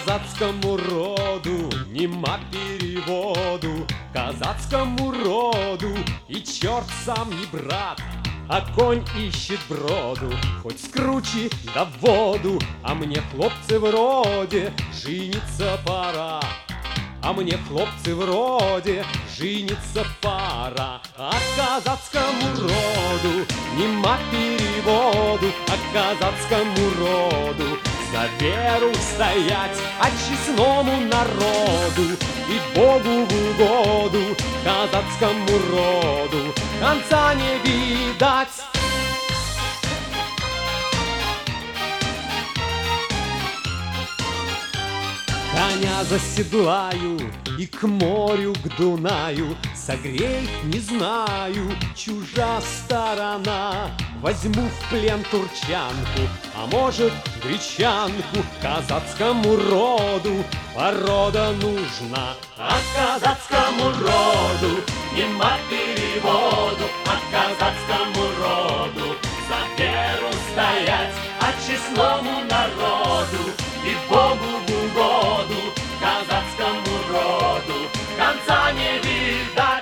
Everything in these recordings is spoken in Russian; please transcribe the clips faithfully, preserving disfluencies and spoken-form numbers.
Казацкому роду нема переводу, казацкому роду и черт сам не брат, а конь ищет броду, хоть скручи да в воду, а мне, хлопцы, вроде жениться пора. А мне, хлопцы, вроде жениться пора. А казацкому роду нема переводу, а казацкому роду за веру стоять, а честному народу и Богу в угоду. Казацкому роду конца не видать. Коня заседлаю и к морю, к Дунаю, согреть не знаю, чужа сторона. Возьму в плен турчанку, а может гречанку. Казацкому роду порода нужна, а казацкому роду нема переводу, а казацкому роду за веру стоять, а честному народу и Богу в угоду. Казацкому роду конца не видать.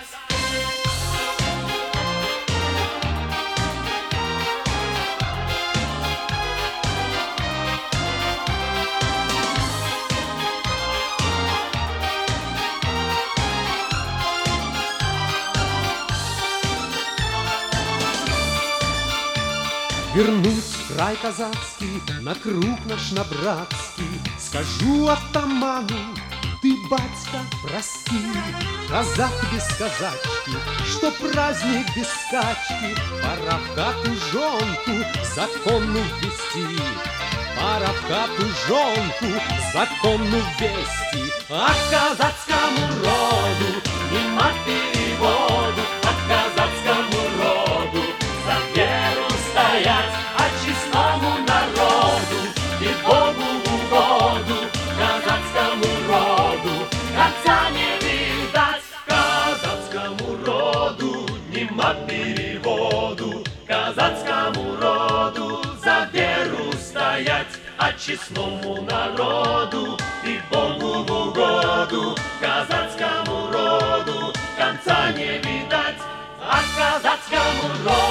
Вернусь в край казацкий, на круг наш, на братский, скажу атаману: ты, батька, прости, казак без казачки, что праздник без скачки. Пора в хату жонку законну ввести, пора в хату жонку законну ввести. А казацкому роду нема переводу, а казацкому роду за веру стоять, а честному народу и Богу в угоду. Казацкому роду конца не видать. Казацкому роду нема переводу, казацкому роду за веру стоять, а честному народу и Богу в угоду. Казацкому роду конца не видать, а казацкому роду